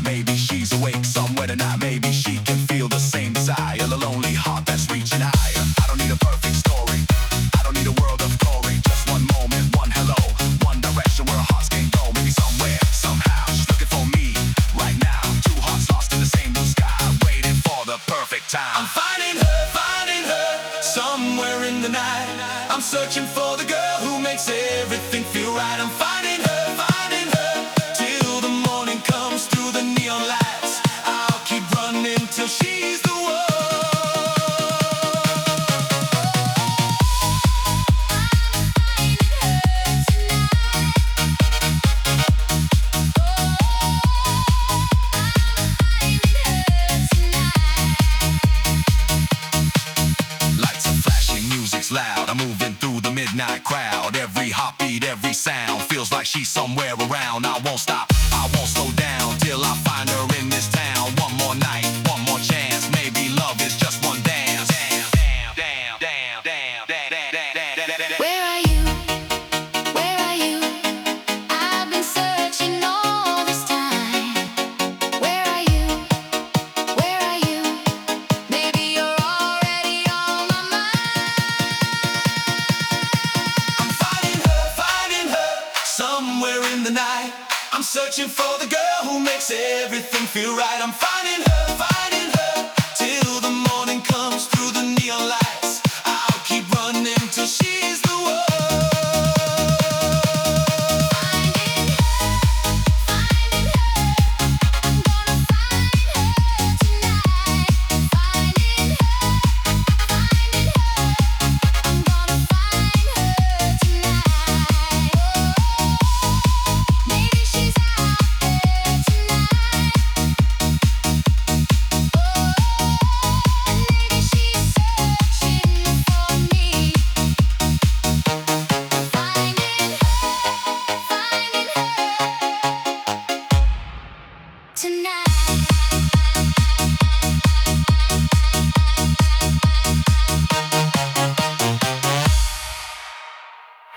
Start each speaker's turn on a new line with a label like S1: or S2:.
S1: maybe she's awake somewhere tonight. Maybe she can feel the same desire, a lonely heart that's reaching higher. I don't need a perfect story, I don't need a world of glory. Just one moment, one hello, one direction where our hearts can go. Maybe somewhere, somehow, she's looking for me right now. Two hearts lost in the same blue sky, waiting for the perfect time. I'm finding her, somewhere in the night. I'm searching for the girl who makes everything feel right. I'm finding her, till the morning comes through the neon lights. I'll keep running till she's the one. Lights are flashing, music's loud. I'm moving through the midnight crowd. Every heartbeat, every sound feels like she's somewhere around. I won't stop, I won't slow down till I find her in this town. One more night, one more chance. Maybe love is just one dance.
S2: Where are you? Where are you? I've been searching all this time. Where are you? Where are you? Maybe you're already on my mind.
S1: I'm finding her, somewhere in the night. I'm searching for the girl who makes everything feel right. I'm finding her, till the morning comes through the neon lights. I'll keep running till she's the one.
S2: Finding her, I'm gonna find her tonight. Finding her, I'm gonna find her tonight. Maybe she's out there tonight. And maybe she's searching for me. Finding her tonight.